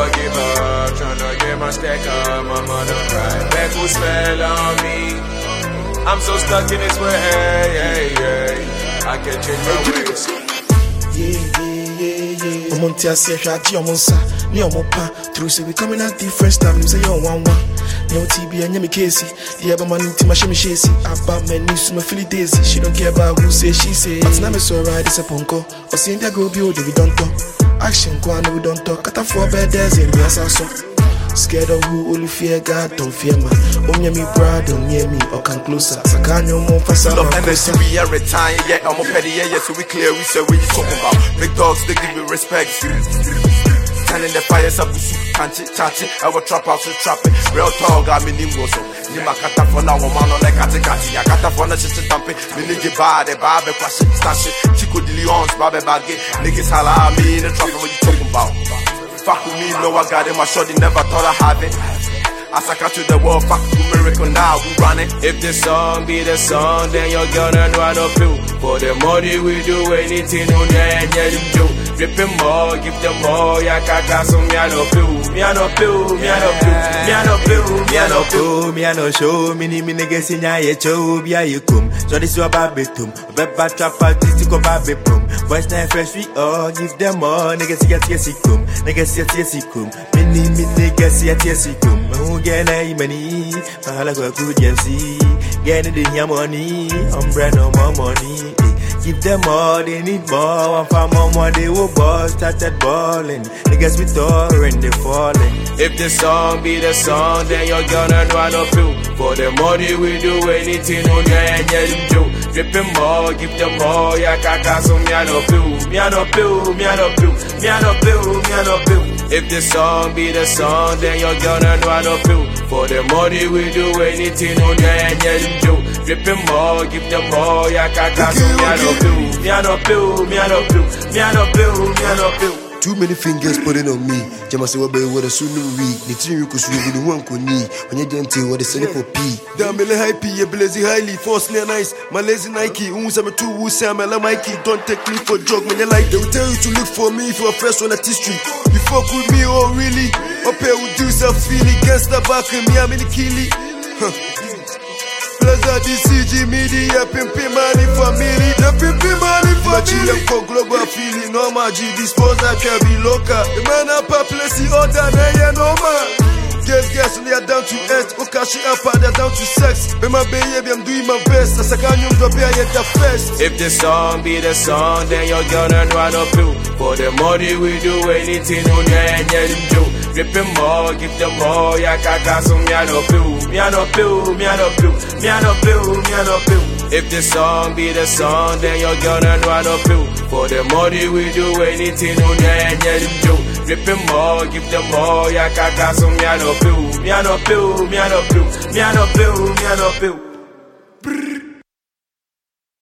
give up, tryna get my stack up. My mother right back who smell on me. I'm so stuck in this way, I can't change my ways. Yeah. I'm on Tiasia, Shaji, I'm on Sa, near Mopa. Through say we coming at different stuff. You say you're 1-1. No TB and Yemi Casey. The other man to my shimmy chasey. About my niece to my Philly Daisy. She don't care about who say she say. But now I'm so right, it's a punko. Or seeing that go build, we don't talk. Action, go on, we don't talk. Cut off 4 bed days in the house. Scared of who only fear God, don't fear man. Only me brother, don't near me or come closer. So can you move for some? Love MSC, we are retired, yeah, I'm a petty, yeah, so we clear, we say what you talking about. Big dogs, they give me respect. Standing the fire, sabusu, can't it, I will trap house and trap it. Real talk, I mean, him also. Nima kata for now, man, on like kati. I got for na shit tampe. Minigi bar, the barbe, kwashi, stash it. Chico de Leon's, barbe baggy. Niggas holla me in the trap, what you talking about? Fuck with me, no, I got it, my shorty never thought I had it. As I got to the world, fuck with miracle, now we run it. If the song be the song, then you're gonna run up you. For the money we do anything, no, yeah, you. Rip them more, give them more, yeah, kaka, so me I no pill, me I no pill, me I no pill, me I no pill, me I no pill, me I no show, me niggas in ya show, be you come. So this is your babitum, beba trap party to go babipum. Voice night fresh, we all give them more, niggas get yes, come, niggas yes, come. Me niggas yes, come. Who get a money, I like a good MC, get it in your money, brand no more money. Give them all, they need more. One for more, they will ball. Started balling. Niggas we touring, they falling. If the song be the song, then you're gonna run up you. For the money we do anything, no, yeah, you. Dripping more, give them more, yeah, kaka, so me I no pill, me I no pill, me I no pill, me I no pill, me I no pill. If the song be the song, then you're gonna run up you. For the money we do anything, no, yeah, you. Dripping more, give them more, yeah, kaka, so me I no pill, me I no pill, me I no pill, me I no pill, me I no pill. Too many fingers putting on me. Jamasi wabe with a sunu week. The team you could swing with the one could knee. When you didn't tell what the sunny for pee. Damn, really high pee, a blazy highly, force near nice. My lazy Nike, I'm a 2 woo Sam, a Mikey. Don't take me for joke when you like. They will tell you to look for me if you're fresh on a T-Street. You fuck with me, oh really? Up here with do some feeling. Against the back of me, I'm in the killie. Plaza DCG media, pimpin' money family. The pimpin' money family. For global feeling, no magic. Disposal can be local. The man up a place, he order, yeah, no man. Guess, they are down to earth. Okashi up, they're down to sex. But my baby, I'm doing my best. As I can't drop here, yet the first. If the song be the song, then you're gonna run up you. For the money we do anything, no, yeah, you. Dripping more, give them more, yeah, kaka, so me I no pill, me I no pill, me I no pill, me I no pill, me I no pill. If the song be the song, then you're gonna run up you. For the money we do anything, no, yeah, you. Dripping more, give them more, yeah, kaka, so me I no pill, me I no pill, me I no pill, me I no pill, me I no pill.